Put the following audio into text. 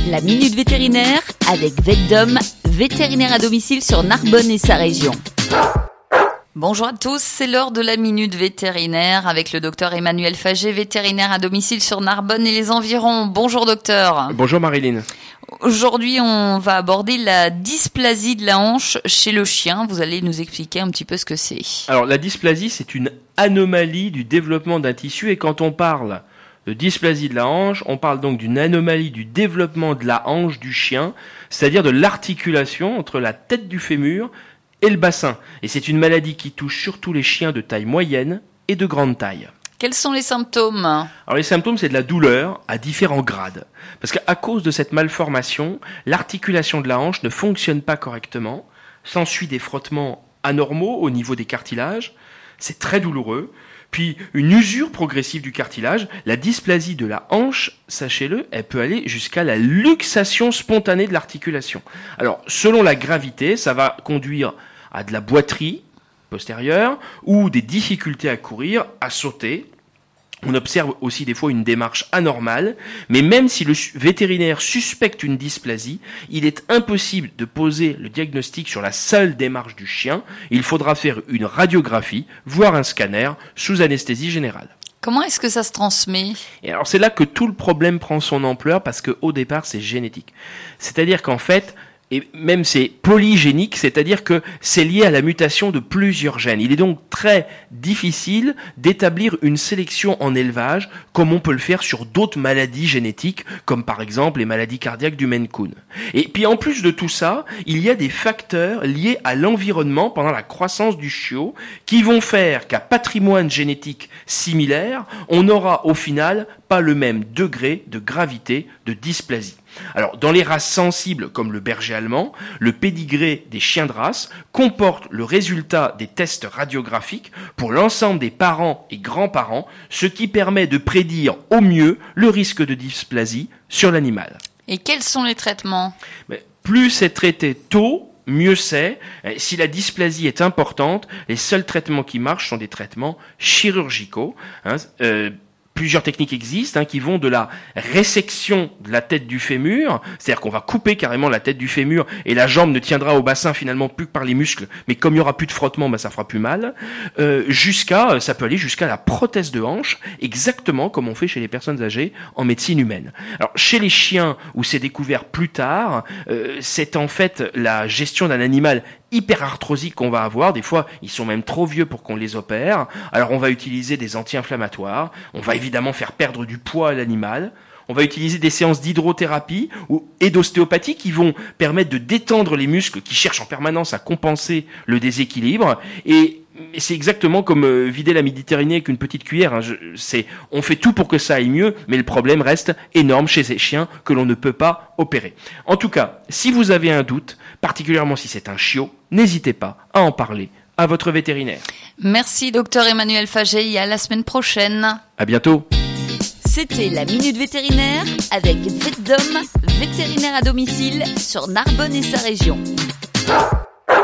La Minute Vétérinaire avec VetDom, vétérinaire à domicile sur Narbonne et sa région. Bonjour à tous, c'est l'heure de la Minute Vétérinaire avec le docteur Emmanuel Faget, vétérinaire à domicile sur Narbonne et les environs. Bonjour docteur. Bonjour Marilyn. Aujourd'hui, on va aborder la dysplasie de la hanche chez le chien. Vous allez nous expliquer un petit peu ce que c'est. Alors la dysplasie, c'est une anomalie du développement d'un tissu et quand on parle de dysplasie de la hanche, on parle donc d'une anomalie du développement de la hanche du chien, c'est-à-dire de l'articulation entre la tête du fémur et le bassin. Et c'est une maladie qui touche surtout les chiens de taille moyenne et de grande taille. Quels sont les symptômes ? Alors les symptômes, c'est de la douleur à différents grades. Parce qu'à cause de cette malformation, l'articulation de la hanche ne fonctionne pas correctement. S'ensuit des frottements anormaux au niveau des cartilages. C'est très douloureux. Puis une usure progressive du cartilage. La dysplasie de la hanche, sachez-le, elle peut aller jusqu'à la luxation spontanée de l'articulation. Alors selon la gravité, ça va conduire à de la boiterie postérieure ou des difficultés à courir, à sauter. On observe aussi des fois une démarche anormale, mais même si le vétérinaire suspecte une dysplasie, il est impossible de poser le diagnostic sur la seule démarche du chien. Il faudra faire une radiographie, voire un scanner, sous anesthésie générale. Comment est-ce que ça se transmet ? Et alors c'est là que tout le problème prend son ampleur, parce qu'au départ c'est génétique. C'est-à-dire qu'en fait, et même c'est polygénique, c'est-à-dire que c'est lié à la mutation de plusieurs gènes. Il est donc très difficile d'établir une sélection en élevage comme on peut le faire sur d'autres maladies génétiques, comme par exemple les maladies cardiaques du Maine Coon. Et puis en plus de tout ça, il y a des facteurs liés à l'environnement pendant la croissance du chiot qui vont faire qu'à patrimoine génétique similaire, on n'aura au final pas le même degré de gravité de dysplasie. Alors, dans les races sensibles comme le berger allemand, le pédigré des chiens de race comporte le résultat des tests radiographiques pour l'ensemble des parents et grands-parents, ce qui permet de prédire au mieux le risque de dysplasie sur l'animal. Et quels sont les traitements ? Plus c'est traité tôt, mieux c'est. Si la dysplasie est importante, les seuls traitements qui marchent sont des traitements chirurgicaux. Plusieurs techniques existent qui vont de la résection de la tête du fémur, c'est-à-dire qu'on va couper carrément la tête du fémur et la jambe ne tiendra au bassin finalement plus que par les muscles, mais comme il y aura plus de frottement, ça fera plus mal, ça peut aller jusqu'à la prothèse de hanche, exactement comme on fait chez les personnes âgées en médecine humaine. Alors chez les chiens, où c'est découvert plus tard, c'est en fait la gestion d'un animal hyperarthrosique qu'on va avoir. Des fois, ils sont même trop vieux pour qu'on les opère. Alors, on va utiliser des anti-inflammatoires. On va évidemment faire perdre du poids à l'animal. On va utiliser des séances d'hydrothérapie et d'ostéopathie qui vont permettre de détendre les muscles qui cherchent en permanence à compenser le déséquilibre. Et c'est exactement comme vider la Méditerranée avec une petite cuillère. On fait tout pour que ça aille mieux, mais le problème reste énorme chez ces chiens que l'on ne peut pas opérer. En tout cas, si vous avez un doute, particulièrement si c'est un chiot, n'hésitez pas à en parler à votre vétérinaire. Merci docteur Emmanuel Faget et à la semaine prochaine. À bientôt. C'était la Minute Vétérinaire avec VetDom, vétérinaire à domicile sur Narbonne et sa région.